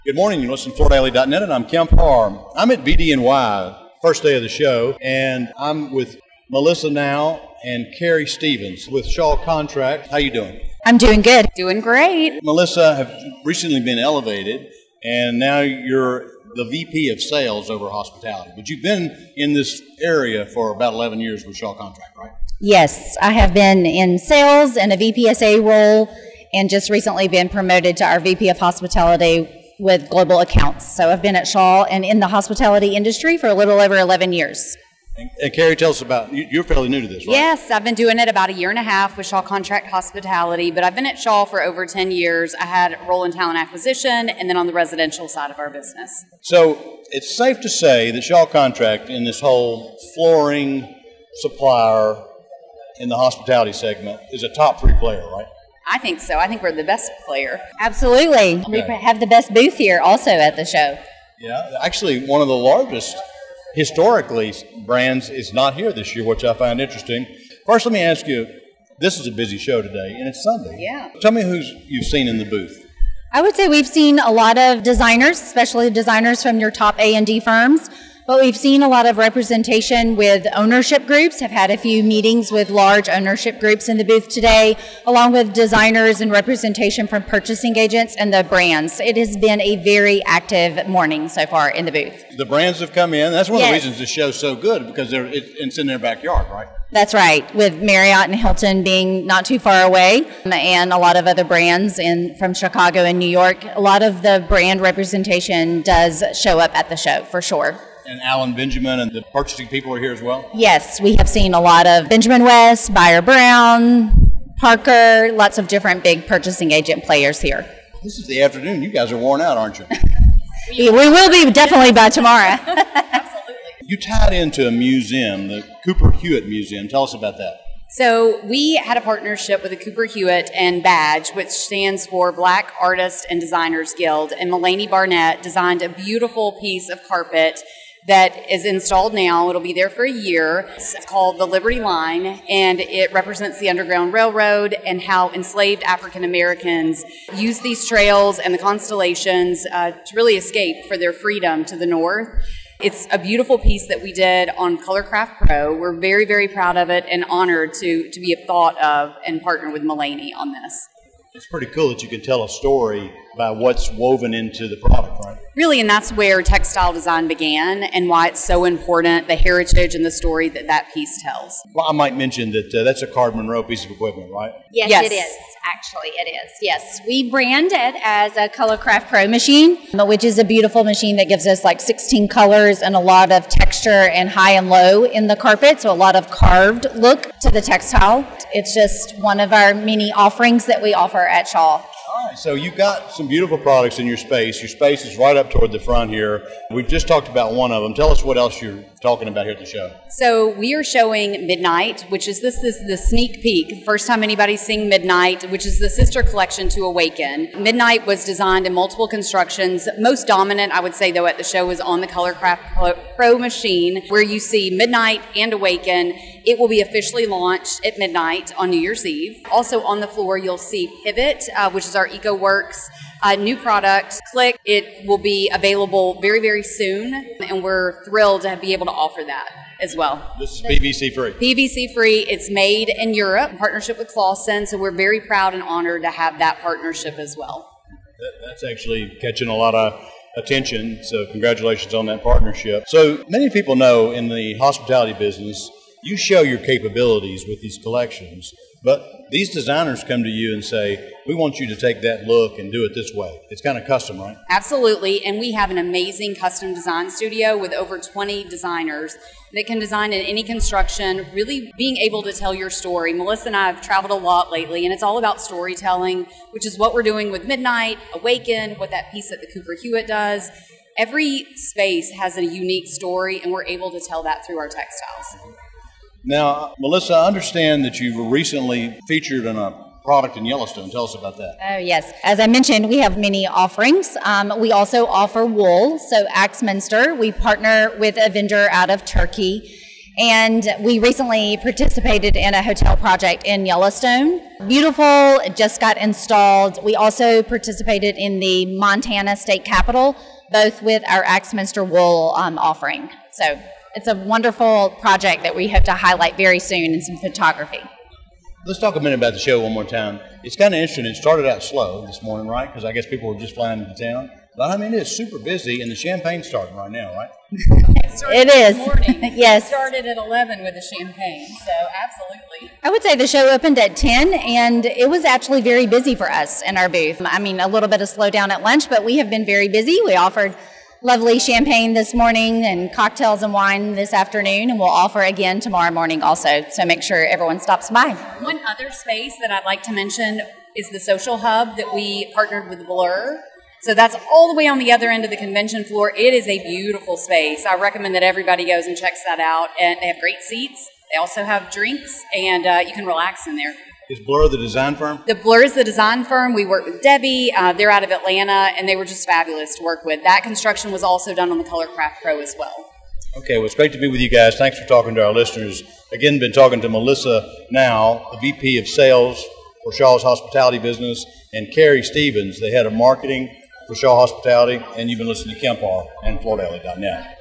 Good morning. You listen to FloorDaily.net, and I'm Kemp Harr. I'm at BD&Y, first day of the show, and I'm with Melissa Now and Carrie Stevens with Shaw Contract. How you doing? I'm doing good. Doing great. Melissa have recently been elevated, and now you're the VP of Sales over hospitality. But you've been in this area for about 11 years with Shaw Contract, right? Yes, I have been in sales and a VPSA role, and just recently been promoted to our VP of Hospitality with global accounts. So I've been at Shaw and in the hospitality industry for a little over 11 years. And Carrie, tell us about, you're fairly new to this, right? Yes, I've been doing it about a year and a half with Shaw Contract Hospitality, but I've been at Shaw for over 10 years. I had a role in talent acquisition and then on the residential side of our business. So it's safe to say that Shaw Contract in this whole flooring supplier in the hospitality segment is a top 3 player, right? I think so. I think we're the best player. Absolutely. We have the best booth here also at the show. Yeah, actually one of the largest historically brands is not here this year, which I find interesting. First, let me ask you, this is a busy show today, and it's Sunday. Yeah. Tell me who you've seen in the booth. I would say we've seen a lot of designers, especially designers from your top A&D firms. But we've seen a lot of representation with ownership groups, have had a few meetings with large ownership groups in the booth today, along with designers and representation from purchasing agents and the brands. It has been a very active morning so far in the booth. The brands have come in. That's one of the Yes. reasons this show's so good, because it's in their backyard, right? That's right, with Marriott and Hilton being not too far away, and a lot of other brands from Chicago and New York. A lot of the brand representation does show up at the show, for sure. And Alan Benjamin and the purchasing people are here as well? Yes, we have seen a lot of Benjamin West, Buyer Brown, Parker, lots of different big purchasing agent players here. This is the afternoon. You guys are worn out, aren't you? We will be definitely by tomorrow. You tied into a museum, the Cooper Hewitt Museum. Tell us about that. So we had a partnership with the Cooper Hewitt and Badge, which stands for Black Artists and Designers Guild. And Mulaney Barnett designed a beautiful piece of carpet that is installed now. It'll be there for a year. It's called the Liberty Line, and it represents the Underground Railroad and how enslaved African Americans used these trails and the constellations to really escape for their freedom to the north. It's a beautiful piece that we did on Colorcraft Pro. We're very, very proud of it and honored to be a thought of and partner with Mulaney on this. It's pretty cool that you can tell a story about what's woven into the product, right? Really, and that's where textile design began and why it's so important, the heritage and the story that piece tells. Well, I might mention that that's a Card Monroe piece of equipment, right? Yes, it is. Actually, it is. Yes. We brand it as a Colorcraft Pro machine, which is a beautiful machine that gives us like 16 colors and a lot of texture and high and low in the carpet, so a lot of carved look to the textile. It's just one of our many offerings that we offer at Shaw. All right, so you've got some beautiful products in your space. Your space is right up toward the front here. We've just talked about one of them. Tell us what else you're talking about here at the show. So we are showing Midnight, which is the sneak peek. First time anybody's seeing Midnight, which is the sister collection to Awaken. Midnight was designed in multiple constructions. Most dominant, I would say, though, at the show is on the Colorcraft Pro machine, where you see Midnight and Awaken. It will be officially launched at midnight on New Year's Eve. Also on the floor, you'll see Pivot, which is our EcoWorks new product, Click. It will be available very, very soon, and we're thrilled to be able to offer that as well. This is PVC free. PVC free. It's made in Europe in partnership with Clausen, so we're very proud and honored to have that partnership as well. That's actually catching a lot of attention, so congratulations on that partnership. So many people know in the hospitality business, you show your capabilities with these collections, but these designers come to you and say, we want you to take that look and do it this way. It's kind of custom, right? Absolutely, and we have an amazing custom design studio with over 20 designers that can design in any construction, really being able to tell your story. Melissa and I have traveled a lot lately, and it's all about storytelling, which is what we're doing with Midnight, Awaken, what that piece that the Cooper Hewitt does. Every space has a unique story, and we're able to tell that through our textiles. Now, Melissa, I understand that you were recently featured in a product in Yellowstone. Tell us about that. Oh, yes. As I mentioned, we have many offerings. We also offer wool. So Axminster, we partner with a vendor out of Turkey. And we recently participated in a hotel project in Yellowstone. Beautiful, it just got installed. We also participated in the Montana State Capitol, both with our Axminster wool offering. So it's a wonderful project that we hope to highlight very soon in some photography. Let's talk a minute about the show one more time. It's kind of interesting. It started out slow this morning, right? Because I guess people were just flying into town. But I mean, it's super busy, and the champagne's starting right now, right? It is. Yes. It started at 11 with the champagne, so absolutely. I would say the show opened at 10, and it was actually very busy for us in our booth. I mean, a little bit of slowdown at lunch, but we have been very busy. We offered lovely champagne this morning and cocktails and wine this afternoon, and we'll offer again tomorrow morning also. So make sure everyone stops by. One other space that I'd like to mention is the social hub that we partnered with Blur. So that's all the way on the other end of the convention floor. It is a beautiful space. I recommend that everybody goes and checks that out. And they have great seats. They also have drinks, and you can relax in there. Is Blur the design firm? The Blur is the design firm. We work with Debbie. They're out of Atlanta, and they were just fabulous to work with. That construction was also done on the Colorcraft Pro as well. Okay, well, it's great to be with you guys. Thanks for talking to our listeners. Again, been talking to Melissa Now, the VP of Sales for Shaw's Hospitality Business, and Carrie Stevens, the head of marketing for Shaw Hospitality, and you've been listening to Kempar and FloorDaily.net.